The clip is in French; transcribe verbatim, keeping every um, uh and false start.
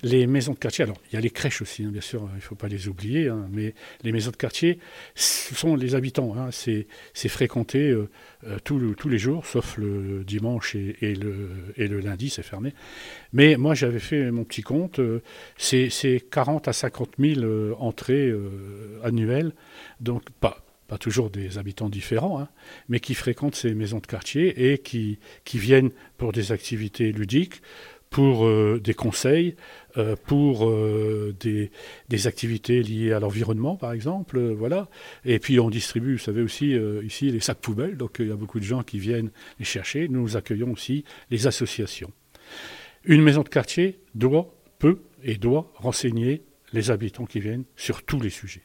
Les maisons de quartier, alors il y a les crèches aussi, hein, bien sûr, il ne faut pas les oublier, hein, mais les maisons de quartier, ce sont les habitants, hein, c'est, c'est fréquenté euh, euh, tous tous les jours, sauf le dimanche et, et le, et le lundi, c'est fermé. Mais moi j'avais fait mon petit compte, euh, c'est, c'est quarante à cinquante mille euh, entrées euh, annuelles, donc pas, pas toujours des habitants différents, hein, mais qui fréquentent ces maisons de quartier et qui, qui viennent pour des activités ludiques, pour euh, des conseils, euh, pour euh, des, des activités liées à l'environnement, par exemple, euh, voilà. Et puis on distribue, vous savez aussi, euh, ici, les sacs poubelles, donc il y a beaucoup de gens qui viennent les chercher. Nous accueillons aussi les associations. Une maison de quartier doit, peut et doit renseigner les habitants qui viennent sur tous les sujets.